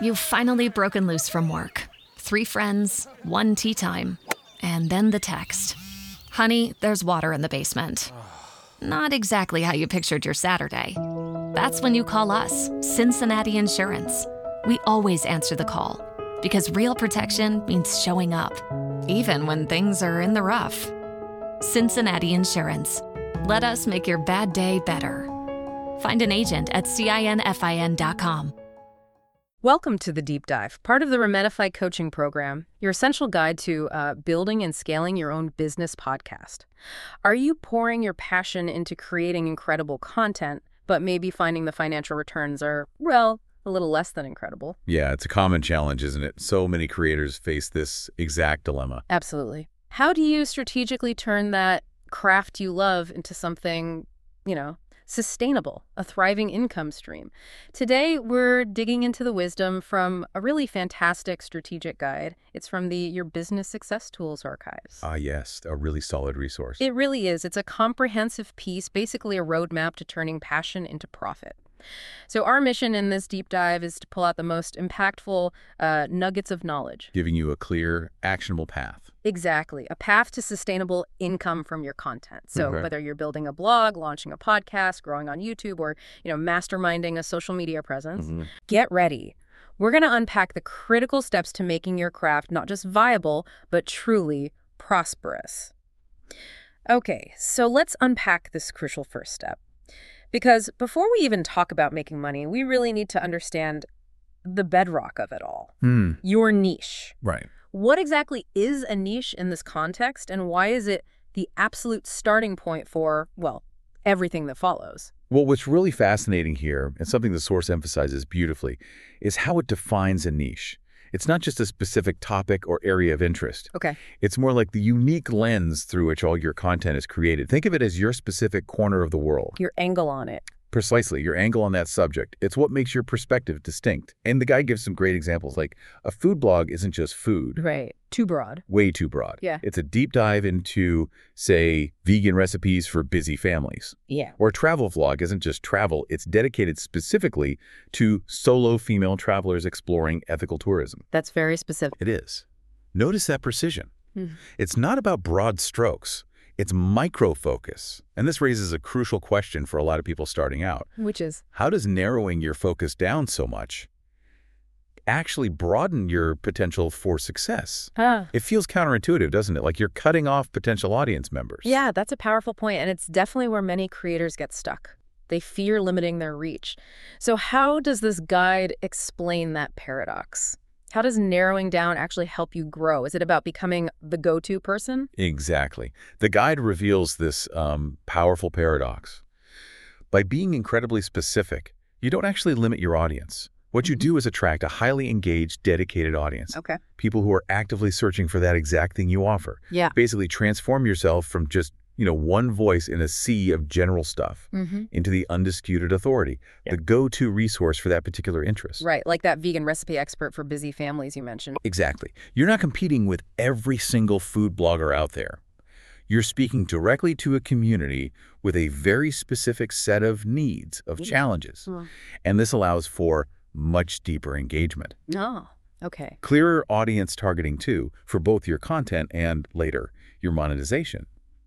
You've finally broken loose from work. 3 friends, 1 tea time, and then the text. Honey, there's water in the basement. Not exactly how you pictured your Saturday. That's when you call us, Cincinnati Insurance. We always answer the call, because real protection means showing up, even when things are in the rough. Cincinnati Insurance. Let us make your bad day better. Find an agent at CINFIN.com. Welcome to The Deep Dive, part of the Remenify coaching program, your essential guide to building and scaling your own business podcast. Are you pouring your passion into creating incredible content, but maybe finding the financial returns are, well, a little less than incredible? Yeah, it's a common challenge, isn't it? So many creators face this exact dilemma. Absolutely. How do you strategically turn that craft you love into something, sustainable, a thriving income stream? Today, we're digging into the wisdom from a really fantastic strategic guide. It's from the Your Business Success Tools archives. Ah, yes, a really solid resource. It really is. It's a comprehensive piece, basically a roadmap to turning passion into profit. So our mission in this deep dive is to pull out the most impactful nuggets of knowledge. Giving you a clear, actionable path. Exactly. A path to sustainable income from your content. So whether you're building a blog, launching a podcast, growing on YouTube, or, masterminding a social media presence, get ready. We're going to unpack the critical steps to making your craft not just viable, but truly prosperous. Okay, so let's unpack this crucial first step. Because before we even talk about making money, we really need to understand the bedrock of it all. Your niche. Right. What exactly is a niche in this context, and why is it the absolute starting point for, well, everything that follows? Well, what's really fascinating here, and something the source emphasizes beautifully, is how it defines a niche. It's not just a specific topic or area of interest. Okay. It's more like the unique lens through which all your content is created. Think of it as your specific corner of the world. Your angle on it. Precisely, your angle on that subject. It's what makes your perspective distinct. And the guy gives some great examples, like a food blog isn't just food. Right. Too broad. Way too broad. Yeah. It's a deep dive into, say, vegan recipes for busy families. Yeah. Or a travel vlog isn't just travel. It's dedicated specifically to solo female travelers exploring ethical tourism. That's very specific. It is. Notice that precision. It's not about broad strokes. It's micro-focus. And this raises a crucial question for a lot of people starting out. Which is? How does narrowing your focus down so much actually broaden your potential for success? It feels counterintuitive, doesn't it? Like you're cutting off potential audience members. Yeah, that's a powerful point, and it's definitely where many creators get stuck. They fear limiting their reach. So how does this guide explain that paradox? How does narrowing down actually help you grow? Is it about becoming the go-to person? Exactly. The guide reveals this powerful paradox. By being incredibly specific, you don't actually limit your audience. What you do is attract a highly engaged, dedicated audience. Okay. People who are actively searching for that exact thing you offer. Yeah. Basically transform yourself from just, one voice in a sea of general stuff into the undisputed authority, the go-to resource for that particular interest. Right, like that vegan recipe expert for busy families you mentioned. Exactly. You're not competing with every single food blogger out there. You're speaking directly to a community with a very specific set of needs, of challenges. And this allows for much deeper engagement. Oh, okay. Clearer audience targeting, too, for both your content and, later, your monetization.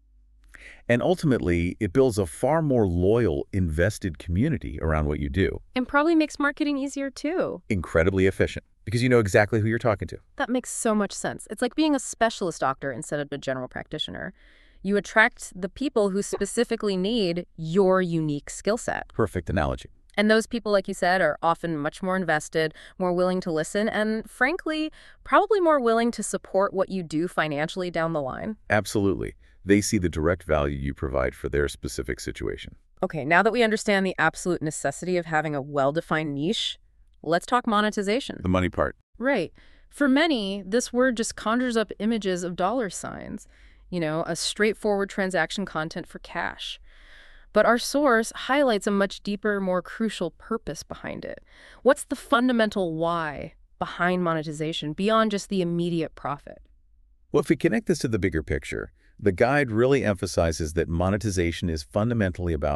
And ultimately, it builds a far more loyal, invested community around what you do. And probably makes marketing easier, too. Incredibly efficient, because you know exactly who you're talking to. That makes so much sense. It's like being a specialist doctor instead of a general practitioner. You attract the people who specifically need your unique skill set. Perfect analogy. And those people, like you said, are often much more invested, more willing to listen, and frankly, probably more willing to support what you do financially down the line. Absolutely. They see the direct value you provide for their specific situation. Okay, now that we understand the absolute necessity of having a well-defined niche, let's talk monetization. The money part. Right. For many, this word just conjures up images of dollar signs, a straightforward transaction content for cash. But our source highlights a much deeper, more crucial purpose behind it. What's the fundamental why behind monetization beyond just the immediate profit? Well, if we connect this to the bigger picture, the guide really emphasizes that monetization is fundamentally about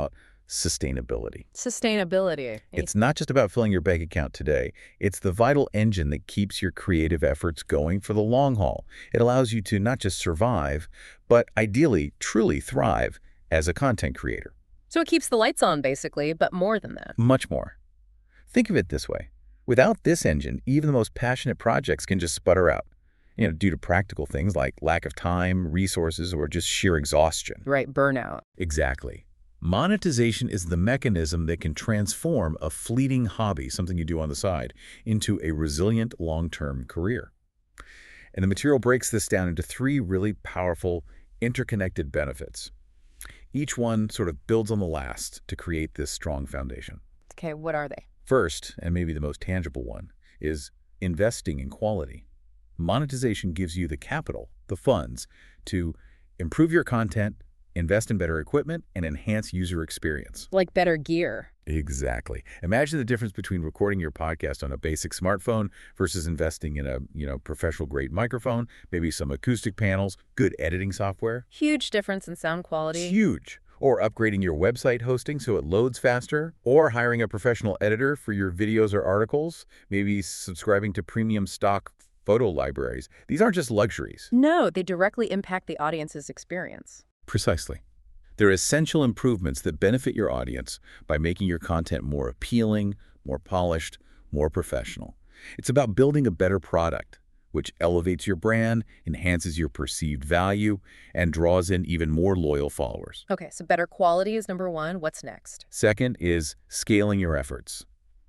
sustainability. Sustainability. It's not just about filling your bank account today. It's the vital engine that keeps your creative efforts going for the long haul. It allows you to not just survive, but ideally, truly thrive as a content creator. So it keeps the lights on, basically, but more than that. Much more. Think of it this way. Without this engine, even the most passionate projects can just sputter out, due to practical things like lack of time, resources, or just sheer exhaustion. Right, burnout. Exactly. Monetization is the mechanism that can transform a fleeting hobby, something you do on the side, into a resilient long-term career. And the material breaks this down into 3 really powerful, interconnected benefits. Each one sort of builds on the last to create this strong foundation. Okay, what are they? First, and maybe the most tangible one, is investing in quality. Monetization gives you the capital, the funds, to improve your content, invest in better equipment, and enhance user experience. Like better gear. Exactly. Imagine the difference between recording your podcast on a basic smartphone versus investing in a, professional-grade microphone, maybe some acoustic panels, good editing software. Huge difference in sound quality. Huge. Or upgrading your website hosting so it loads faster, or hiring a professional editor for your videos or articles, maybe subscribing to premium stock photo libraries. These aren't just luxuries. No, they directly impact the audience's experience. Precisely. They're essential improvements that benefit your audience by making your content more appealing, more polished, more professional. It's about building a better product, which elevates your brand, enhances your perceived value, and draws in even more loyal followers. Okay, so better quality is number 1. What's next? Second is scaling your efforts.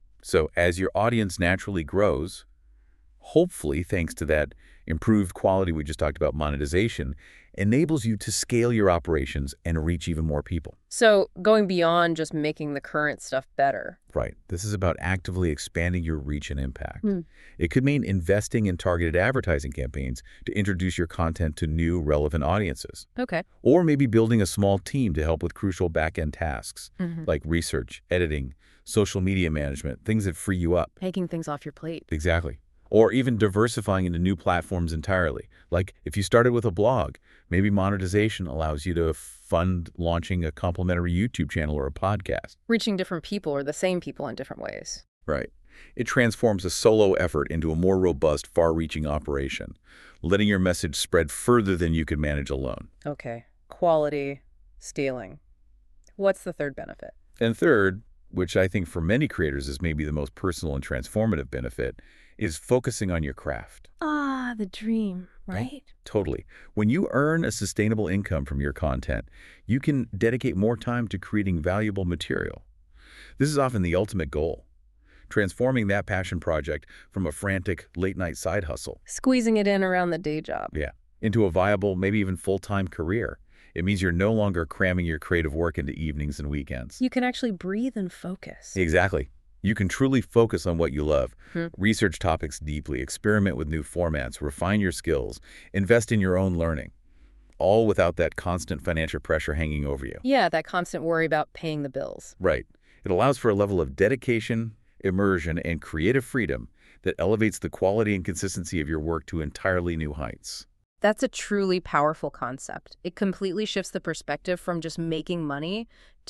So as your audience naturally grows, hopefully thanks to that improved quality we just talked about, monetization, enables you to scale your operations and reach even more people. So going beyond just making the current stuff better. Right. This is about actively expanding your reach and impact. It could mean investing in targeted advertising campaigns to introduce your content to new, relevant audiences. Okay. Or maybe building a small team to help with crucial back-end tasks like research, editing, social media management, things that free you up. Taking things off your plate. Exactly. Or even diversifying into new platforms entirely. Like if you started with a blog, maybe monetization allows you to fund launching a complementary YouTube channel or a podcast. Reaching different people or the same people in different ways. Right. It transforms a solo effort into a more robust, far-reaching operation, letting your message spread further than you could manage alone. Okay. Quality, scaling. What's the third benefit? And third, which I think for many creators is maybe the most personal and transformative benefit, is focusing on your craft. Ah, the dream, right? Totally. When you earn a sustainable income from your content, you can dedicate more time to creating valuable material. This is often the ultimate goal, transforming that passion project from a frantic late-night side hustle. Squeezing it in around the day job. Yeah, into a viable, maybe even full-time career. It means you're no longer cramming your creative work into evenings and weekends. You can actually breathe and focus. Exactly. You can truly focus on what you love, research topics deeply, experiment with new formats, refine your skills, invest in your own learning, all without that constant financial pressure hanging over you. Yeah, that constant worry about paying the bills. Right. It allows for a level of dedication, immersion, and creative freedom that elevates the quality and consistency of your work to entirely new heights. That's a truly powerful concept. It completely shifts the perspective from just making money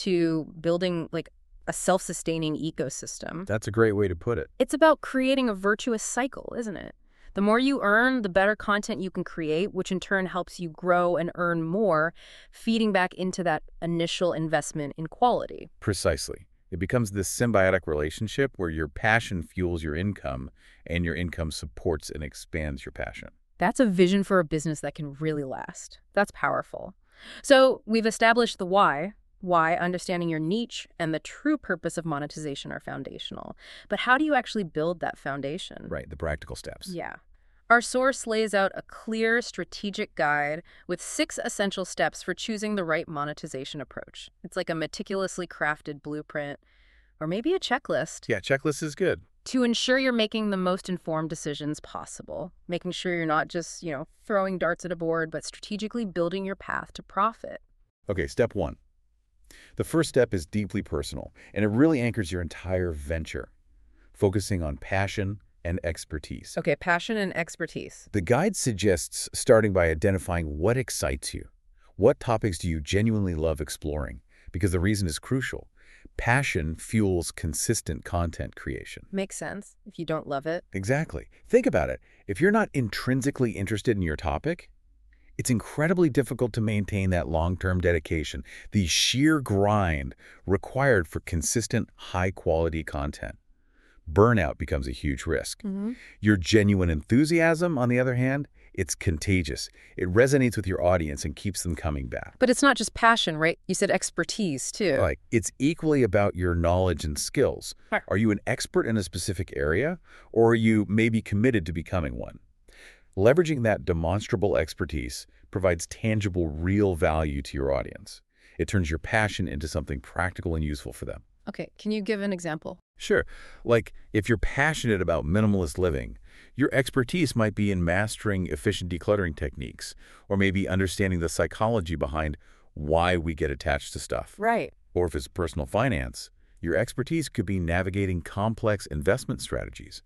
to building a self-sustaining ecosystem. That's a great way to put it. It's about creating a virtuous cycle, isn't it? The more you earn, the better content you can create, which in turn helps you grow and earn more, feeding back into that initial investment in quality. Precisely. It becomes this symbiotic relationship where your passion fuels your income and your income supports and expands your passion. That's a vision for a business that can really last. That's powerful. So we've established the why, understanding your niche, and the true purpose of monetization are foundational. But how do you actually build that foundation? Right, the practical steps. Yeah. Our source lays out a clear strategic guide with 6 essential steps for choosing the right monetization approach. It's like a meticulously crafted blueprint, or maybe a checklist. Yeah, checklist is good. To ensure you're making the most informed decisions possible, making sure you're not just, throwing darts at a board, but strategically building your path to profit. Okay, step 1. The first step is deeply personal, and it really anchors your entire venture, focusing on passion and expertise. Okay, passion and expertise. The guide suggests starting by identifying what excites you. What topics do you genuinely love exploring? Because the reason is crucial. Passion fuels consistent content creation. Makes sense if you don't love it. Exactly. Think about it. If you're not intrinsically interested in your topic, it's incredibly difficult to maintain that long-term dedication, the sheer grind required for consistent, high-quality content. Burnout becomes a huge risk. Your genuine enthusiasm, on the other hand, it's contagious. It resonates with your audience and keeps them coming back. But it's not just passion, right? You said expertise, too. Like, it's equally about your knowledge and skills. Right. Are you an expert in a specific area, or are you maybe committed to becoming one? Leveraging that demonstrable expertise provides tangible, real value to your audience. It turns your passion into something practical and useful for them. Okay, can you give an example? Sure. Like, if you're passionate about minimalist living, your expertise might be in mastering efficient decluttering techniques, or maybe understanding the psychology behind why we get attached to stuff. Right. Or if it's personal finance, your expertise could be navigating complex investment strategies,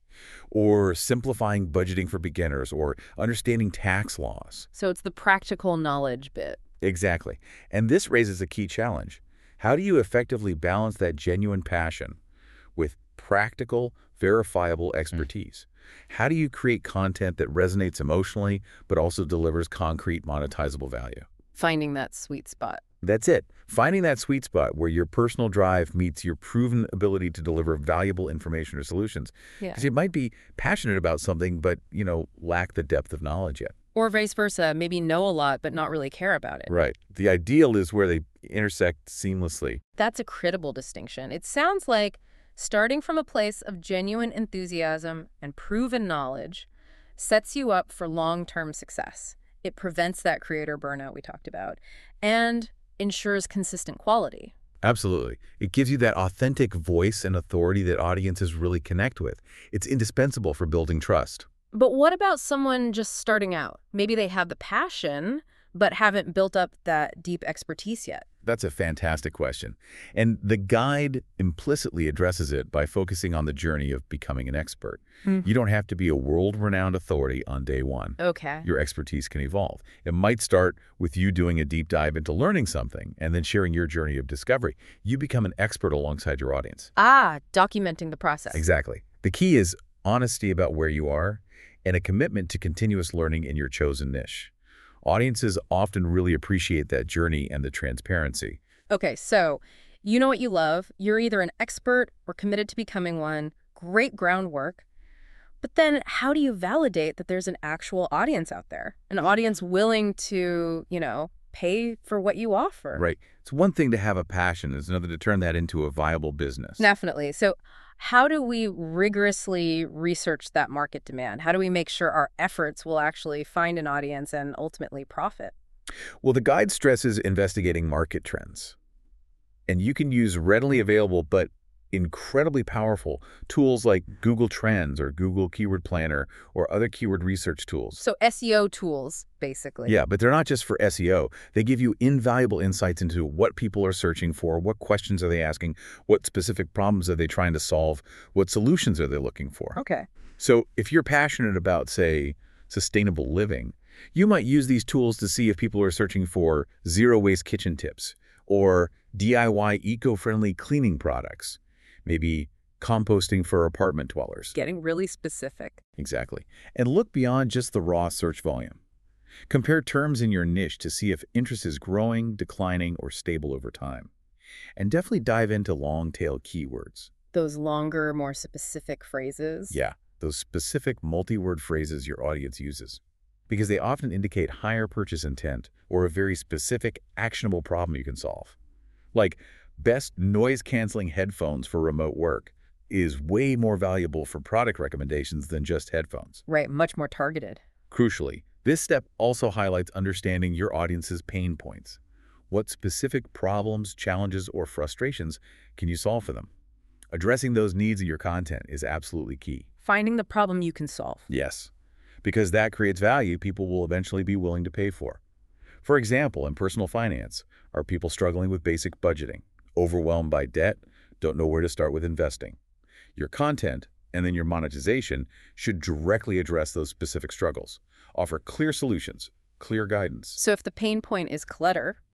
or simplifying budgeting for beginners, or understanding tax laws. So it's the practical knowledge bit. Exactly. And this raises a key challenge. How do you effectively balance that genuine passion with practical, verifiable expertise? How do you create content that resonates emotionally, but also delivers concrete, monetizable value? Finding that sweet spot. That's it. Finding that sweet spot where your personal drive meets your proven ability to deliver valuable information or solutions. Yeah. Because you might be passionate about something, but, lack the depth of knowledge yet. Or vice versa, maybe know a lot, but not really care about it. Right. The ideal is where they intersect seamlessly. That's a critical distinction. It sounds like starting from a place of genuine enthusiasm and proven knowledge sets you up for long-term success. It prevents that creator burnout we talked about and ensures consistent quality. Absolutely. It gives you that authentic voice and authority that audiences really connect with. It's indispensable for building trust. But what about someone just starting out? Maybe they have the passion, but haven't built up that deep expertise yet. That's a fantastic question. And the guide implicitly addresses it by focusing on the journey of becoming an expert. You don't have to be a world-renowned authority on day one. Okay. Your expertise can evolve. It might start with you doing a deep dive into learning something and then sharing your journey of discovery. You become an expert alongside your audience. Documenting the process. Exactly. The key is honesty about where you are and a commitment to continuous learning in your chosen niche. Audiences often really appreciate that journey and the transparency. Okay, so you know what you love. You're either an expert or committed to becoming one. Great groundwork. But then how do you validate that there's an actual audience out there? An audience willing to, pay for what you offer? Right. It's one thing to have a passion. It's another to turn that into a viable business. Definitely. So how do we rigorously research that market demand? How do we make sure our efforts will actually find an audience and ultimately profit? Well, the guide stresses investigating market trends. And you can use readily available but incredibly powerful tools like Google Trends or Google Keyword Planner or other keyword research tools. So SEO tools, basically. Yeah, but they're not just for SEO. They give you invaluable insights into what people are searching for, what questions are they asking, what specific problems are they trying to solve, what solutions are they looking for. Okay. So if you're passionate about, say, sustainable living, you might use these tools to see if people are searching for zero-waste kitchen tips or DIY eco-friendly cleaning products. Maybe composting for apartment dwellers. Getting really specific. Exactly. And look beyond just the raw search volume. Compare terms in your niche to see if interest is growing, declining, or stable over time. And definitely dive into long-tail keywords. Those longer, more specific phrases. Yeah, those specific multi-word phrases your audience uses. Because they often indicate higher purchase intent or a very specific, actionable problem you can solve. Like, best noise-canceling headphones for remote work is way more valuable for product recommendations than just headphones. Right, much more targeted. Crucially, this step also highlights understanding your audience's pain points. What specific problems, challenges, or frustrations can you solve for them? Addressing those needs in your content is absolutely key. Finding the problem you can solve. Yes, because that creates value people will eventually be willing to pay for. For example, in personal finance, are people struggling with basic budgeting? Overwhelmed by debt, don't know where to start with investing? Your content and then your monetization should directly address those specific struggles. Offer clear solutions, clear guidance. So if the pain point is clutter,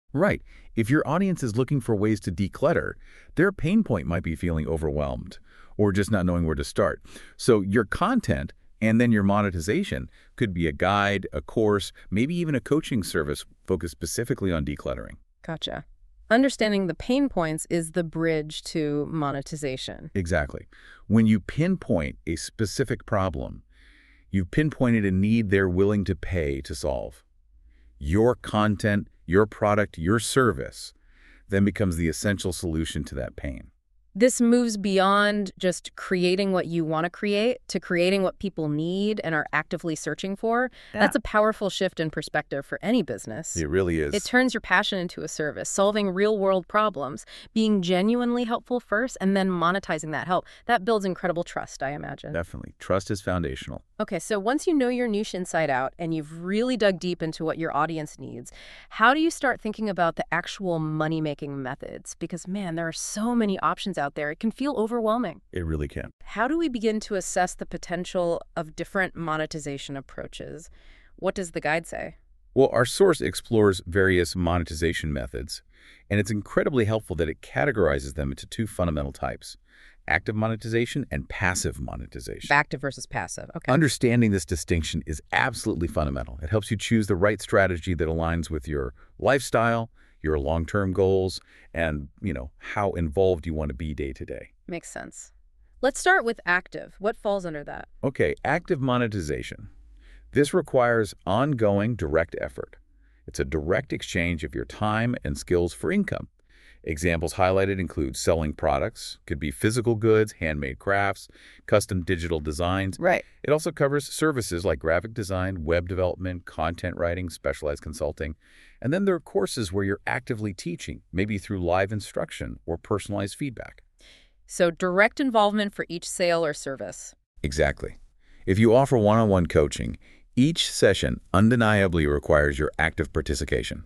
Right. If your audience is looking for ways to declutter, their pain point might be feeling overwhelmed or just not knowing where to start. So your content and then your monetization could be a guide, a course, maybe even a coaching service focused specifically on decluttering. Gotcha. Understanding the pain points is the bridge to monetization. Exactly. When you pinpoint a specific problem, you've pinpointed a need they're willing to pay to solve. Your content, your product, your service then becomes the essential solution to that pain. This moves beyond just creating what you want to create to creating what people need and are actively searching for. Yeah. That's a powerful shift in perspective for any business. It really is. It turns your passion into a service, solving real-world problems, being genuinely helpful first, and then monetizing that help. That builds incredible trust, I imagine. Definitely. Trust is foundational. Okay, so once you know your niche inside out and you've really dug deep into what your audience needs, how do you start thinking about the actual money-making methods? Because, man, there are so many options out there. It can feel overwhelming. It really can. How do we begin to assess the potential of different monetization approaches? What does the guide say? Well, our source explores various monetization methods, and it's incredibly helpful that it categorizes them into two fundamental types: active monetization and passive monetization. Active versus passive. Okay. Understanding this distinction is absolutely fundamental. It helps you choose the right strategy that aligns with your lifestyle, your long-term goals, and, how involved you want to be day to day. Makes sense. Let's start with active. What falls under that? Okay, active monetization. This requires ongoing direct effort. It's a direct exchange of your time and skills for income. Examples highlighted include selling products, could be physical goods, handmade crafts, custom digital designs. Right. It also covers services like graphic design, web development, content writing, specialized consulting. And then there are courses where you're actively teaching, maybe through live instruction or personalized feedback. So direct involvement for each sale or service. Exactly. If you offer one-on-one coaching, each session undeniably requires your active participation.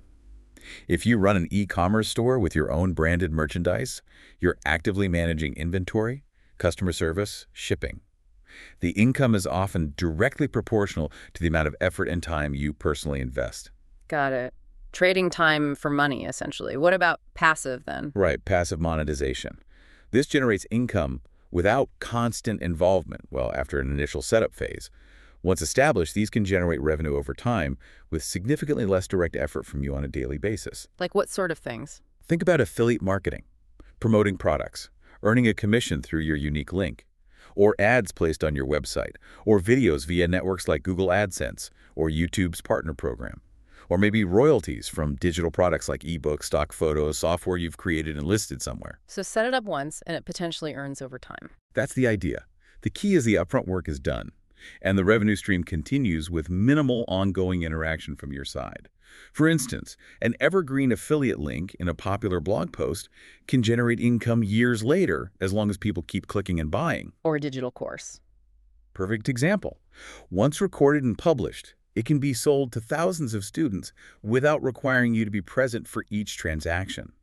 If you run an e-commerce store with your own branded merchandise, you're actively managing inventory, customer service, shipping. The income is often directly proportional to the amount of effort and time you personally invest. Got it. Trading time for money, essentially. What about passive, then? Right, passive monetization. This generates income without constant involvement, after an initial setup phase. Once established, these can generate revenue over time with significantly less direct effort from you on a daily basis. Like what sort of things? Think about affiliate marketing, promoting products, earning a commission through your unique link, or ads placed on your website, or videos via networks like Google AdSense or YouTube's partner program, or maybe royalties from digital products like ebooks, stock photos, software you've created and listed somewhere. So set it up once and it potentially earns over time. That's the idea. The key is the upfront work is done, and the revenue stream continues with minimal ongoing interaction from your side. For instance, an evergreen affiliate link in a popular blog post can generate income years later as long as people keep clicking and buying. Or a digital course. Perfect example. Once recorded and published, it can be sold to thousands of students without requiring you to be present for each transaction.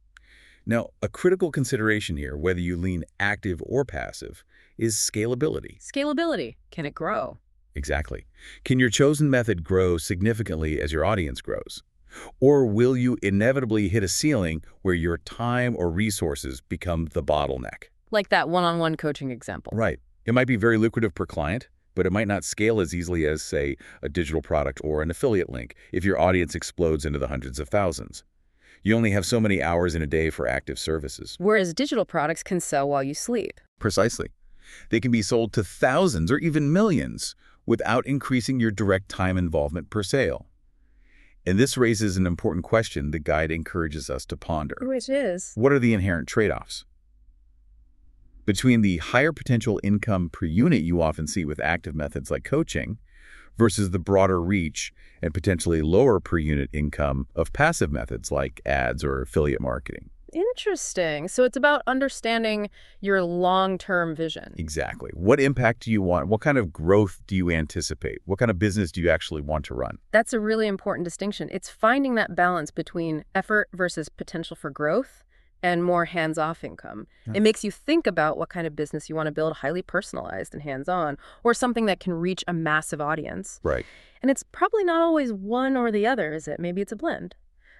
Now, a critical consideration here, whether you lean active or passive, is scalability. Scalability. Can it grow? Exactly. Can your chosen method grow significantly as your audience grows? Or will you inevitably hit a ceiling where your time or resources become the bottleneck? Like that one-on-one coaching example. Right. It might be very lucrative per client, but it might not scale as easily as, say, a digital product or an affiliate link if your audience explodes into the hundreds of thousands. You only have so many hours in a day for active services. Whereas digital products can sell while you sleep. Precisely. They can be sold to thousands or even millions without increasing your direct time involvement per sale. And this raises an important question the guide encourages us to ponder. Which is? What are the inherent trade-offs? Between the higher potential income per unit you often see with active methods like coaching versus the broader reach and potentially lower per unit income of passive methods like ads or affiliate marketing. Interesting. So it's about understanding your long-term vision. Exactly. What impact do you want? What kind of growth do you anticipate? What kind of business do you actually want to run? That's a really important distinction. It's finding that balance between effort versus potential for growth and more hands-off income. It makes you think about what kind of business you want to build, highly personalized and hands-on, or something that can reach a massive audience. Right. And it's probably not always one or the other, is it? Maybe it's a blend.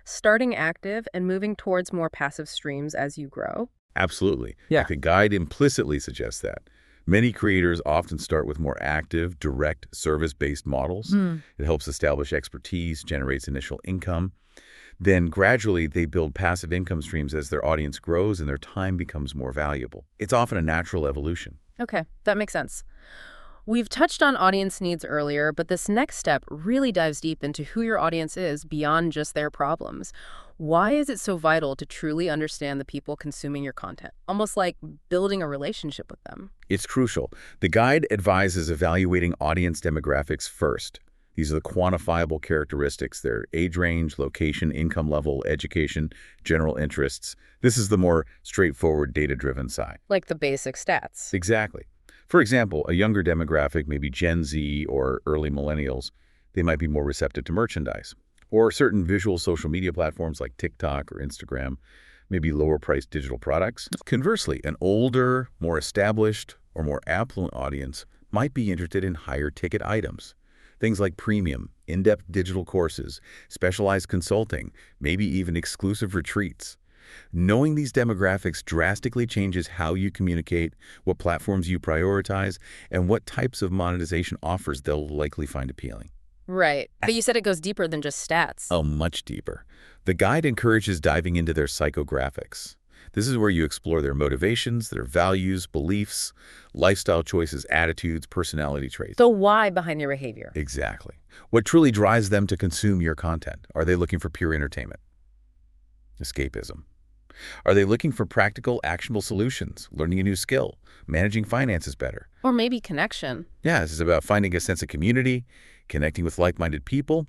starting active and moving towards more passive streams as you grow? Absolutely. Yeah. The guide implicitly suggests that. Many creators often start with more active, direct, service-based models. It helps establish expertise, generates initial income. Then gradually they build passive income streams as their audience grows and their time becomes more valuable. It's often a natural evolution. Okay, that makes sense. We've touched on audience needs earlier, but this next step really dives deep into who your audience is beyond just their problems. Why is it so vital to truly understand the people consuming your content? Almost like building a relationship with them. It's crucial. The guide advises evaluating audience demographics first. These are the quantifiable characteristics. Their age range, location, income level, education, general interests. This is the more straightforward, data-driven side. Like the basic stats. Exactly. For example, a younger demographic, maybe Gen Z or early millennials, they might be more receptive to merchandise. Or certain visual social media platforms like TikTok or Instagram, maybe lower-priced digital products. Conversely, an older, more established, or more affluent audience might be interested in higher-ticket items. Things like premium, in-depth digital courses, specialized consulting, maybe even exclusive retreats. Knowing these demographics drastically changes how you communicate, what platforms you prioritize, and what types of monetization offers they'll likely find appealing. Right. But you said it goes deeper than just stats. Oh, much deeper. The guide encourages diving into their psychographics. This is where you explore their motivations, their values, beliefs, lifestyle choices, attitudes, personality traits. The why behind their behavior. Exactly. What truly drives them to consume your content? Are they looking for pure entertainment? Escapism. Are they looking for practical, actionable solutions, learning a new skill, managing finances better? Or maybe connection. Yeah, this is about finding a sense of community, connecting with like-minded people,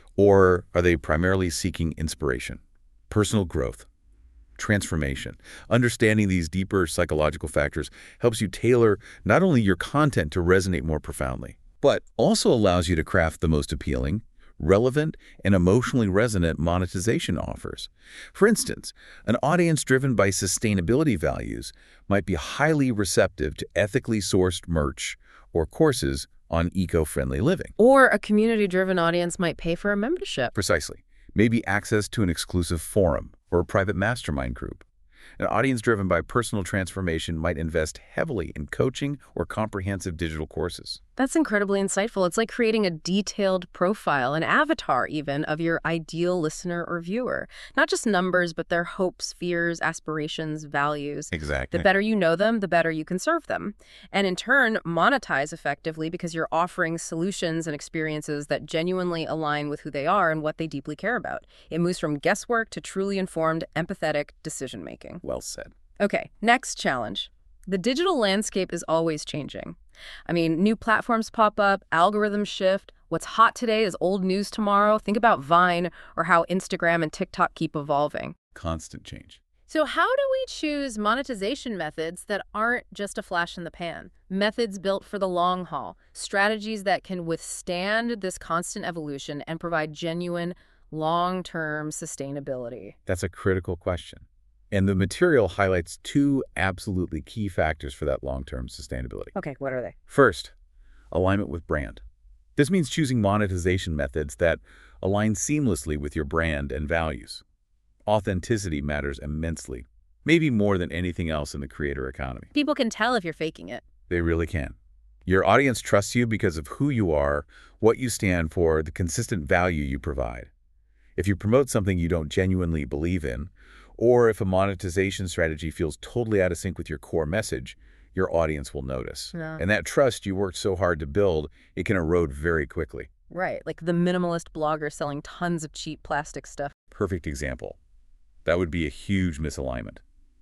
or are they primarily seeking inspiration, personal growth, transformation? Understanding these deeper psychological factors helps you tailor not only your content to resonate more profoundly, but also allows you to craft the most appealing, relevant, and emotionally resonant monetization offers. For instance, an audience driven by sustainability values might be highly receptive to ethically sourced merch or courses on eco-friendly living. Or a community-driven audience might pay for a membership. Precisely. Maybe access to an exclusive forum or a private mastermind group. An audience driven by personal transformation might invest heavily in coaching or comprehensive digital courses. That's incredibly insightful. It's like creating a detailed profile, an avatar even, of your ideal listener or viewer. Not just numbers, but their hopes, fears, aspirations, values. Exactly. The better you know them, the better you can serve them. And in turn, monetize effectively because you're offering solutions and experiences that genuinely align with who they are and what they deeply care about. It moves from guesswork to truly informed, empathetic decision-making. Well said. Okay, next challenge. The digital landscape is always changing. I mean, new platforms pop up, algorithms shift. What's hot today is old news tomorrow. Think about Vine or how Instagram and TikTok keep evolving. Constant change. So how do we choose monetization methods that aren't just a flash in the pan? Methods built for the long haul, strategies that can withstand this constant evolution and provide genuine, long-term sustainability. That's a critical question. And the material highlights two absolutely key factors for that long-term sustainability. Okay, what are they? First, alignment with brand. This means choosing monetization methods that align seamlessly with your brand and values. Authenticity matters immensely, maybe more than anything else in the creator economy. People can tell if you're faking it. They really can. Your audience trusts you because of who you are, what you stand for, the consistent value you provide. If you promote something you don't genuinely believe in, or if a monetization strategy feels totally out of sync with your core message, your audience will notice. Yeah. And that trust you worked so hard to build, it can erode very quickly. Right, like the minimalist blogger selling tons of cheap plastic stuff. Perfect example. That would be a huge misalignment.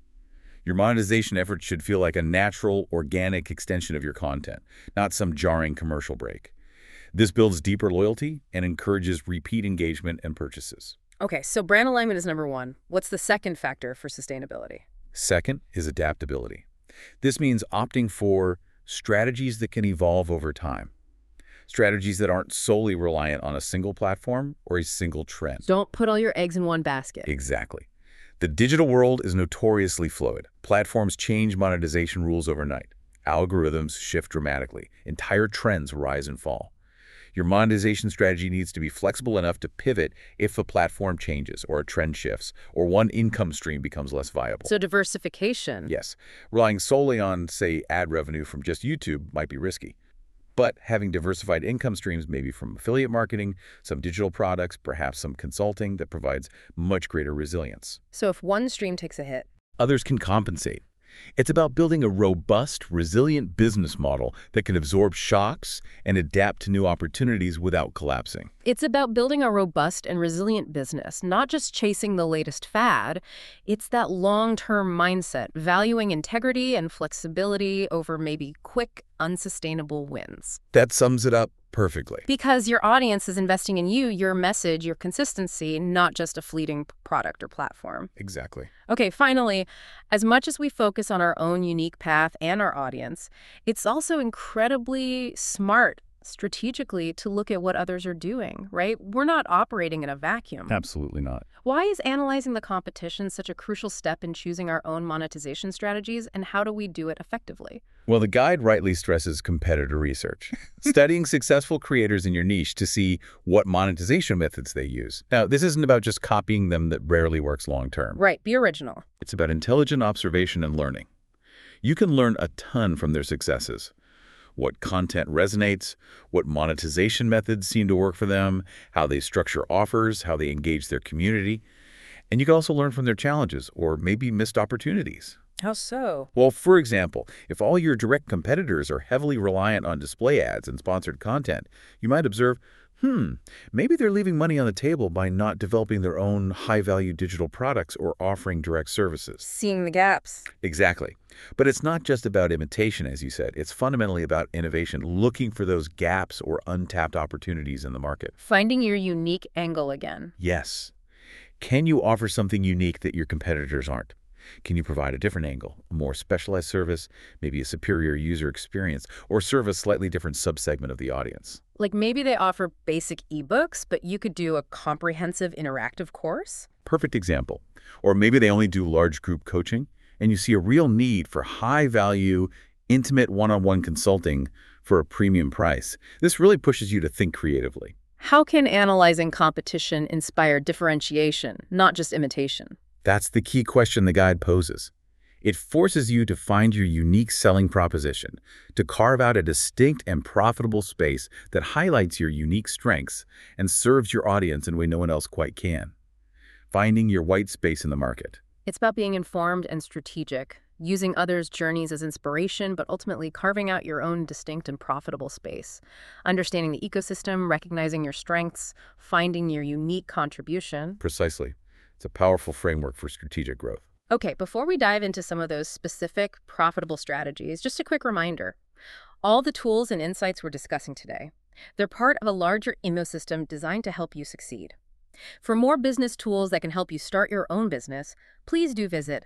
Your monetization efforts should feel like a natural, organic extension of your content, not some jarring commercial break. This builds deeper loyalty and encourages repeat engagement and purchases. Okay, so brand alignment is number one. What's the second factor for sustainability? Second is adaptability. This means opting for strategies that can evolve over time. Strategies that aren't solely reliant on a single platform or a single trend. Don't put all your eggs in one basket. Exactly. The digital world is notoriously fluid. Platforms change monetization rules overnight. Algorithms shift dramatically. Entire trends rise and fall. Your monetization strategy needs to be flexible enough to pivot if a platform changes or a trend shifts or one income stream becomes less viable. So diversification. Yes. Relying solely on, say, ad revenue from just YouTube might be risky. But having diversified income streams, maybe from affiliate marketing, some digital products, perhaps some consulting, that provides much greater resilience. So if one stream takes a hit, Others can compensate. It's about building a robust, resilient business model that can absorb shocks and adapt to new opportunities without collapsing. it's about building a robust and resilient business, not just chasing the latest fad. It's that long-term mindset, valuing integrity and flexibility over maybe quick, unsustainable wins. That sums it up perfectly. Because your audience is investing in you, your message, your consistency, not just a fleeting product or platform. Exactly. Okay, finally, as much as we focus on our own unique path and our audience, it's also incredibly smart strategically to look at what others are doing, right? We're not operating in a vacuum. Absolutely not. Why is analyzing the competition such a crucial step in choosing our own monetization strategies, and how do we do it effectively? Well, the guide rightly stresses competitor research, studying successful creators in your niche to see what monetization methods they use. Now, this isn't about just copying them that rarely works long-term. Right, be original. It's about intelligent observation and learning. You can learn a ton from their successes. What content resonates, what monetization methods seem to work for them, how they structure offers, how they engage their community. And you can also learn from their challenges or maybe missed opportunities. How so? Well, for example, if all your direct competitors are heavily reliant on display ads and sponsored content, you might observe, maybe they're leaving money on the table by not developing their own high-value digital products or offering direct services. Seeing the gaps. Exactly. But it's not just about imitation, as you said. It's fundamentally about innovation, looking for those gaps or untapped opportunities in the market. Finding your unique angle again. Yes. Can you offer something unique that your competitors aren't? Can you provide a different angle, a more specialized service, maybe a superior user experience, or serve a slightly different subsegment of the audience? Like maybe they offer basic ebooks, but you could do a comprehensive interactive course? Perfect example. Or maybe they only do large group coaching, and you see a real need for high-value, intimate one-on-one consulting for a premium price. This really pushes you to think creatively. How can analyzing competition inspire differentiation, not just imitation? That's the key question the guide poses. It forces you to find your unique selling proposition, to carve out a distinct and profitable space that highlights your unique strengths and serves your audience in a way no one else quite can. Finding your white space in the market. It's about being informed and strategic, using others' journeys as inspiration, but ultimately carving out your own distinct and profitable space. Understanding the ecosystem, recognizing your strengths, finding your unique contribution. Precisely. It's a powerful framework for strategic growth. Okay, before we dive into some of those specific, profitable strategies, just a quick reminder. All the tools and insights we're discussing today, they're part of a larger ecosystem designed to help you succeed. For more business tools that can help you start your own business, please do visit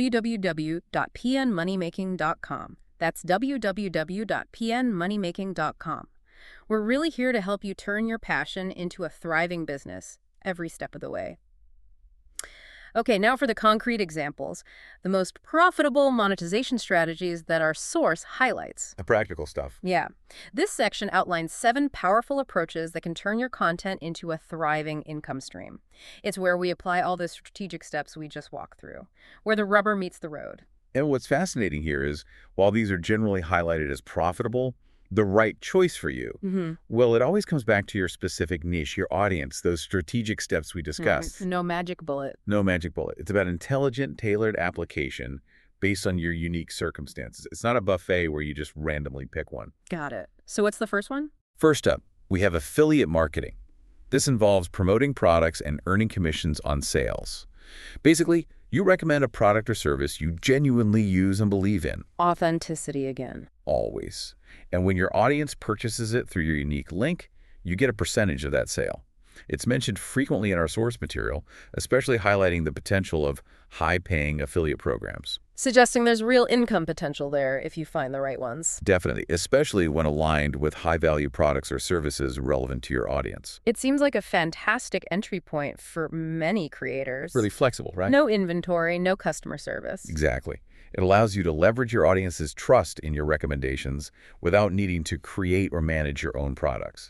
www.pnmoneymaking.com. That's www.pnmoneymaking.com. We're really here to help you turn your passion into a thriving business every step of the way. Okay, now for the concrete examples, the most profitable monetization strategies that our source highlights. The practical stuff. Yeah. This section outlines 7 powerful approaches that can turn your content into a thriving income stream. It's where we apply all the strategic steps we just walked through, where the rubber meets the road. And what's fascinating here is, while these are generally highlighted as profitable, the right choice for you, well, it always comes back to your specific niche, your audience, those strategic steps we discussed. No magic bullet. No magic bullet. It's about intelligent, tailored application based on your unique circumstances. It's not a buffet where you just randomly pick one. Got it. So what's the first one? First up, we have affiliate marketing. This involves promoting products and earning commissions on sales. Basically, you recommend a product or service you genuinely use and believe in. Authenticity again. Always. And when your audience purchases it through your unique link, you get a percentage of that sale. It's mentioned frequently in our source material, especially highlighting the potential of high-paying affiliate programs. Suggesting there's real income potential there if you find the right ones. Definitely, especially when aligned with high-value products or services relevant to your audience. It seems like a fantastic entry point for many creators. Really flexible, right? No inventory, no customer service. Exactly. It allows you to leverage your audience's trust in your recommendations without needing to create or manage your own products.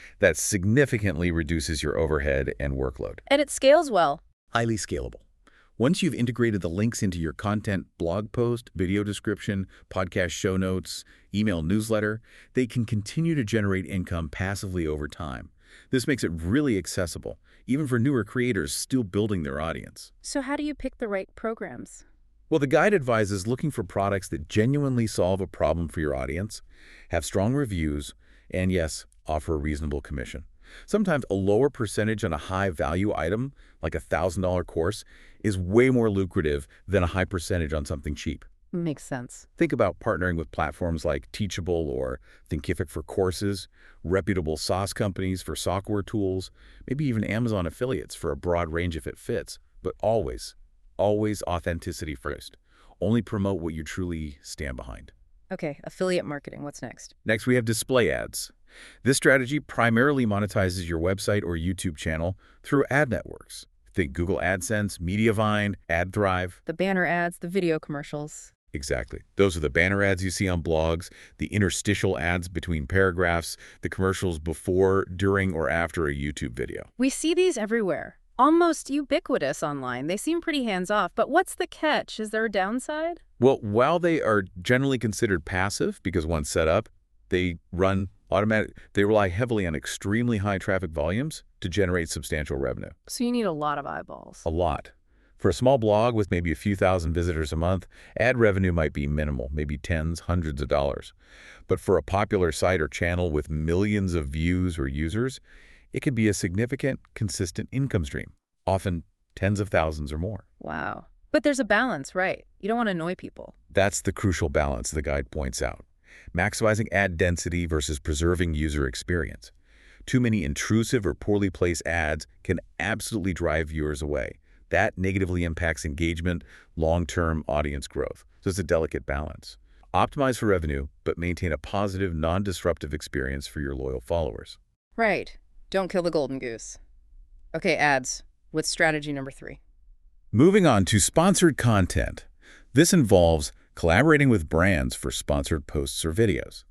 That significantly reduces your overhead and workload. And it scales well. Highly scalable. Once you've integrated the links into your content blog post, video description, podcast show notes, email newsletter, they can continue to generate income passively over time. This makes it really accessible, even for newer creators still building their audience. So how do you pick the right programs? Well, the guide advises looking for products that genuinely solve a problem for your audience, have strong reviews, and yes, offer a reasonable commission. Sometimes a lower percentage on a high-value item, like a $1,000 course, is way more lucrative than a high percentage on something cheap. Makes sense. Think about partnering with platforms like Teachable or Thinkific for courses, reputable SaaS companies for software tools, maybe even Amazon affiliates for a broad range if it fits. But always authenticity first. Only promote what you truly stand behind. Okay, affiliate marketing. What's next? Next, we have display ads. This strategy primarily monetizes your website or YouTube channel through ad networks. Think Google AdSense, Mediavine, AdThrive. The banner ads, the video commercials. Exactly. Those are the banner ads you see on blogs, the interstitial ads between paragraphs, the commercials before, during, or after a YouTube video. We see these everywhere. Almost ubiquitous online. They seem pretty hands-off, but what's the catch? Is there a downside? Well, while they are generally considered passive because once set up, they run automatic. They rely heavily on extremely high traffic volumes to generate substantial revenue. So you need a lot of eyeballs. A lot. For a small blog with maybe a few thousand visitors a month, ad revenue might be minimal, maybe tens, hundreds of dollars. But for a popular site or channel with millions of views or users, it can be a significant, consistent income stream, often tens of thousands or more. Wow. But there's a balance, right? You don't want to annoy people. That's the crucial balance the guide points out. Maximizing ad density versus preserving user experience. Too many intrusive or poorly placed ads can absolutely drive viewers away. That negatively impacts engagement, long-term audience growth. So it's a delicate balance. Optimize for revenue, but maintain a positive, non-disruptive experience for your loyal followers. Right. Don't kill the golden goose. Okay, ads. What's strategy number 3? Moving on to sponsored content. This involves collaborating with brands for sponsored posts or videos.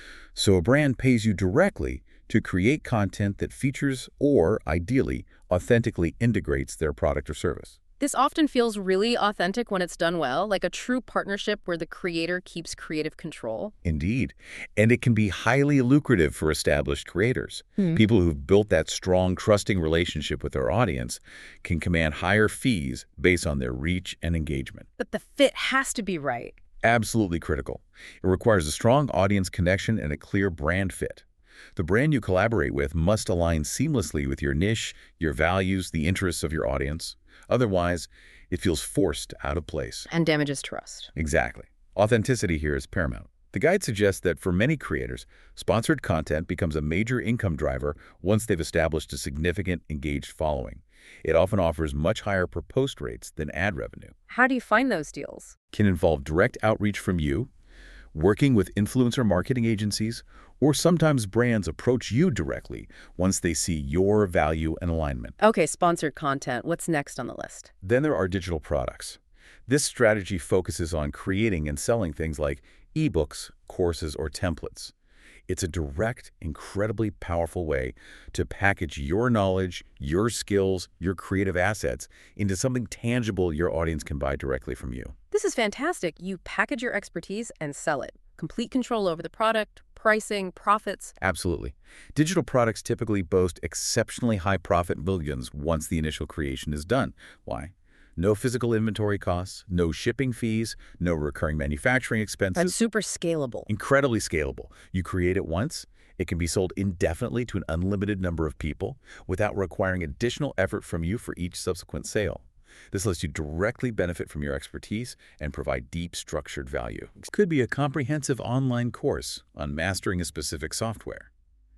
So a brand pays you directly to create content that features or, ideally, authentically integrates their product or service. This often feels really authentic when it's done well, like a true partnership where the creator keeps creative control. Indeed. And it can be highly lucrative for established creators. People who've built that strong, trusting relationship with their audience can command higher fees based on their reach and engagement. But the fit has to be right. Absolutely critical. It requires a strong audience connection and a clear brand fit. The brand you collaborate with must align seamlessly with your niche, your values, the interests of your audience. Otherwise, it feels forced, out of place. And damages trust. Exactly. Authenticity here is paramount. The guide suggests that for many creators, sponsored content becomes a major income driver once they've established a significant, engaged following. It often offers much higher per post rates than ad revenue. How do you find those deals? Can involve direct outreach from you, working with influencer marketing agencies, or sometimes brands approach you directly once they see your value and alignment. Okay, sponsored content. What's next on the list? Then there are digital products. This strategy focuses on creating and selling things like ebooks, courses, or templates. It's a direct, incredibly powerful way to package your knowledge, your skills, your creative assets into something tangible your audience can buy directly from you. This is fantastic. You package your expertise and sell it. Complete control over the product, pricing, profits. Absolutely. Digital products typically boast exceptionally high profit margins once the initial creation is done. Why? No physical inventory costs, no shipping fees, no recurring manufacturing expenses. And super scalable. Incredibly scalable. You create it once, it can be sold indefinitely to an unlimited number of people without requiring additional effort from you for each subsequent sale. This lets you directly benefit from your expertise and provide deep, structured value. It could be a comprehensive online course on mastering a specific software,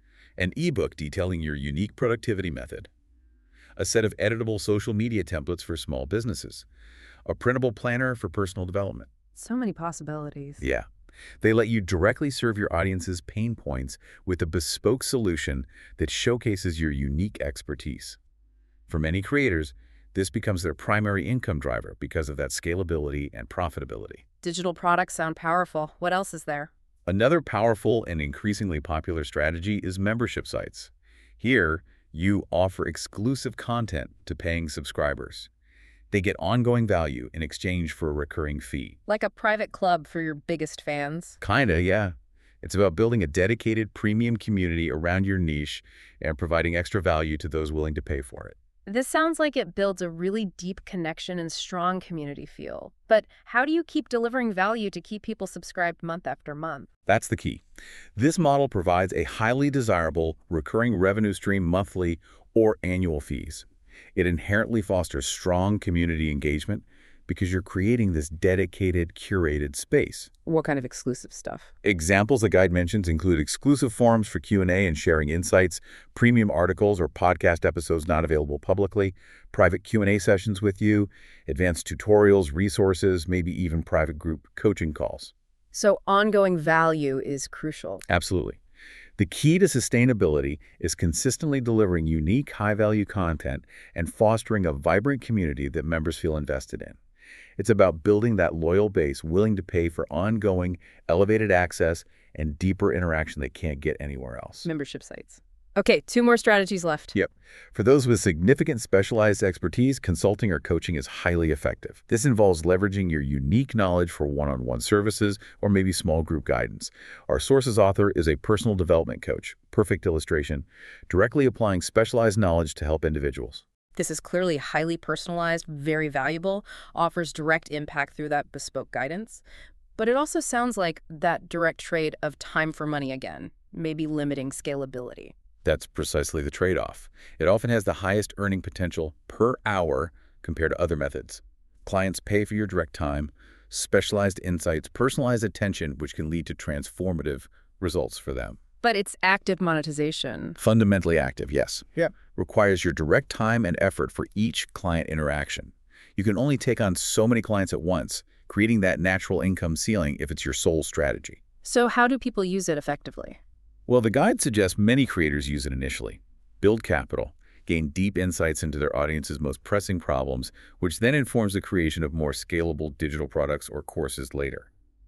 an ebook detailing your unique productivity method, a set of editable social media templates for small businesses, a printable planner for personal development. So many possibilities. Yeah. They let you directly serve your audience's pain points with a bespoke solution that showcases your unique expertise. For many creators, this becomes their primary income driver because of that scalability and profitability. Digital products sound powerful. What else is there? Another powerful and increasingly popular strategy is membership sites. Here, you offer exclusive content to paying subscribers. They get ongoing value in exchange for a recurring fee. Like a private club for your biggest fans? Kinda, yeah. It's about building a dedicated premium community around your niche and providing extra value to those willing to pay for it. This sounds like it builds a really deep connection and strong community feel. But how do you keep delivering value to keep people subscribed month after month? That's the key. This model provides a highly desirable recurring revenue stream monthly or annual fees. It inherently fosters strong community engagement because you're creating this dedicated, curated space. What kind of exclusive stuff? Examples the guide mentions include exclusive forums for Q&A and sharing insights, premium articles or podcast episodes not available publicly, private Q&A sessions with you, advanced tutorials, resources, maybe even private group coaching calls. So ongoing value is crucial. Absolutely. The key to sustainability is consistently delivering unique, high-value content and fostering a vibrant community that members feel invested in. It's about building that loyal base willing to pay for ongoing, elevated access and deeper interaction they can't get anywhere else. Membership sites. Okay, 2 more strategies left. Yep. For those with significant specialized expertise, consulting or coaching is highly effective. This involves leveraging your unique knowledge for one-on-one services or maybe small group guidance. Our Sources author is a personal development coach, perfect illustration, directly applying specialized knowledge to help individuals. This is clearly highly personalized, very valuable, offers direct impact through that bespoke guidance. But it also sounds like that direct trade of time for money again, maybe limiting scalability. That's precisely the trade-off. It often has the highest earning potential per hour compared to other methods. Clients pay for your direct time, specialized insights, personalized attention, which can lead to transformative results for them. But it's active monetization. Fundamentally active, yes. Yeah. Requires your direct time and effort for each client interaction. You can only take on so many clients at once, creating that natural income ceiling if it's your sole strategy. So how do people use it effectively? Well, the guide suggests many creators use it initially. Build capital, gain deep insights into their audience's most pressing problems, which then informs the creation of more scalable digital products or courses later.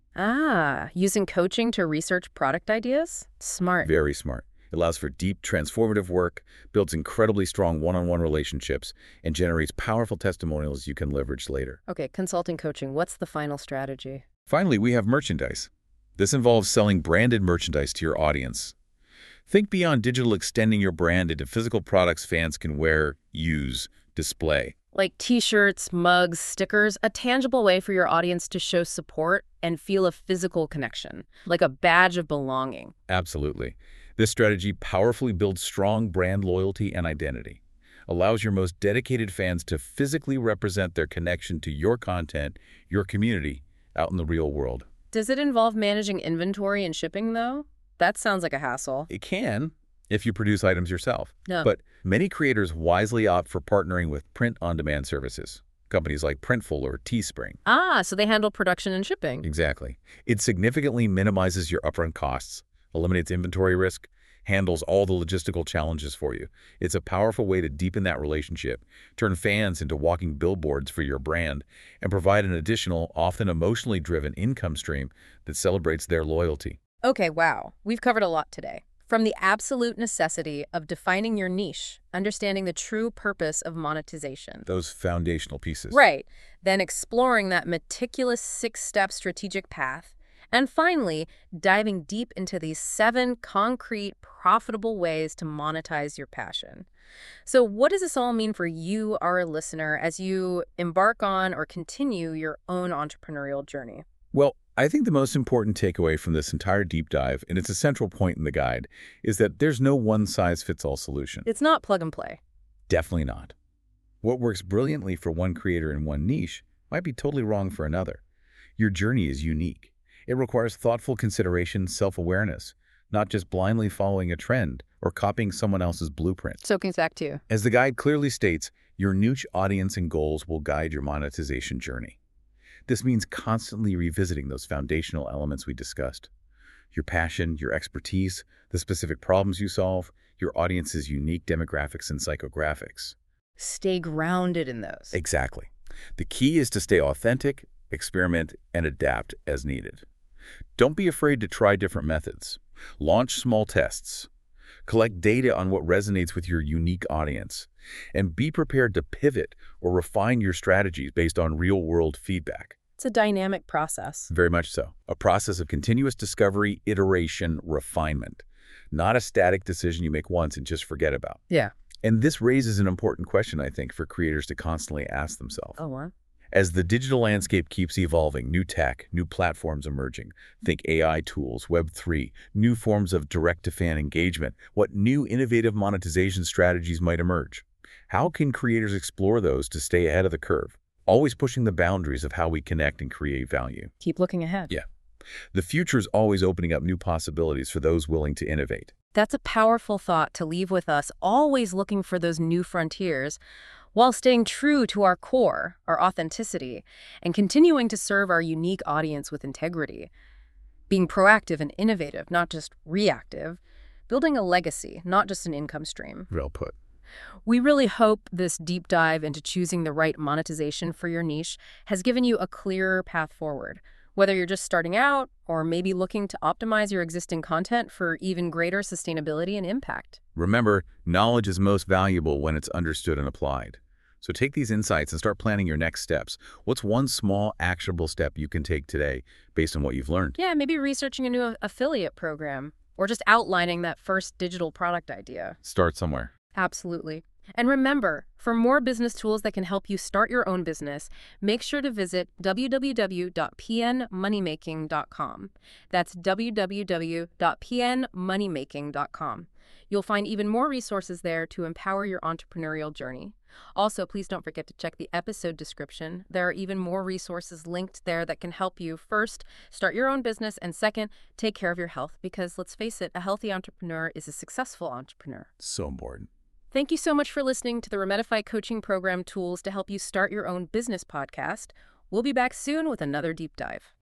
Ah, using coaching to research product ideas? Smart. Very smart. It allows for deep, transformative work, builds incredibly strong one-on-one relationships, and generates powerful testimonials you can leverage later. Okay, consulting coaching. What's the final strategy? Finally, we have merchandise. This involves selling branded merchandise to your audience. Think beyond digital, extending your brand into physical products fans can wear, use, display. Like t-shirts, mugs, stickers, a tangible way for your audience to show support and feel a physical connection, like a badge of belonging. Absolutely. This strategy powerfully builds strong brand loyalty and identity, allows your most dedicated fans to physically represent their connection to your content, your community, out in the real world. Does it involve managing inventory and shipping, though? That sounds like a hassle. It can, if you produce items yourself. No. But many creators wisely opt for partnering with print-on-demand services, companies like Printful or Teespring. Ah, so they handle production and shipping. Exactly. It significantly minimizes your upfront costs, eliminates inventory risk, handles all the logistical challenges for you. It's a powerful way to deepen that relationship, turn fans into walking billboards for your brand, and provide an additional, often emotionally driven income stream that celebrates their loyalty. Okay, wow. We've covered a lot today. From the absolute necessity of defining your niche, understanding the true purpose of monetization. Those foundational pieces. Right. Then exploring that meticulous 6-step strategic path. And finally, diving deep into these 7 concrete, profitable ways to monetize your passion. So what does this all mean for you, our listener, as you embark on or continue your own entrepreneurial journey? Well, I think the most important takeaway from this entire deep dive, and it's a central point in the guide, is that there's no one-size-fits-all solution. It's not plug and play. Definitely not. What works brilliantly for one creator in one niche might be totally wrong for another. Your journey is unique. It requires thoughtful consideration, self-awareness, not just blindly following a trend or copying someone else's blueprint. So back to you. As the guide clearly states, your niche audience and goals will guide your monetization journey. This means constantly revisiting those foundational elements we discussed. Your passion, your expertise, the specific problems you solve, your audience's unique demographics and psychographics. Stay grounded in those. Exactly. The key is to stay authentic, experiment, and adapt as needed. Don't be afraid to try different methods. Launch small tests. Collect data on what resonates with your unique audience. And be prepared to pivot or refine your strategies based on real-world feedback. It's a dynamic process. Very much so. A process of continuous discovery, iteration, refinement. Not a static decision you make once and just forget about. Yeah. And this raises an important question, I think, for creators to constantly ask themselves. Oh, what? As the digital landscape keeps evolving, new tech, new platforms emerging, think AI tools, Web3, new forms of direct-to-fan engagement, what new innovative monetization strategies might emerge? How can creators explore those to stay ahead of the curve? Always pushing the boundaries of how we connect and create value. Keep looking ahead. Yeah. The future is always opening up new possibilities for those willing to innovate. That's a powerful thought to leave with us, always looking for those new frontiers, while staying true to our core, our authenticity, and continuing to serve our unique audience with integrity. Being proactive and innovative, not just reactive. Building a legacy, not just an income stream. Well put. We really hope this deep dive into choosing the right monetization for your niche has given you a clearer path forward. Whether you're just starting out or maybe looking to optimize your existing content for even greater sustainability and impact. Remember, knowledge is most valuable when it's understood and applied. So take these insights and start planning your next steps. What's one small, actionable step you can take today based on what you've learned? Yeah, maybe researching a new affiliate program or just outlining that first digital product idea. Start somewhere. Absolutely. And remember, for more business tools that can help you start your own business, make sure to visit www.pnmoneymaking.com. That's www.pnmoneymaking.com. You'll find even more resources there to empower your entrepreneurial journey. Also, please don't forget to check the episode description. There are even more resources linked there that can help you, first, start your own business, and second, take care of your health. Because let's face it, a healthy entrepreneur is a successful entrepreneur. So important. Thank you so much for listening to the Remedify Coaching Program Tools to help you start your own business podcast. We'll be back soon with another deep dive.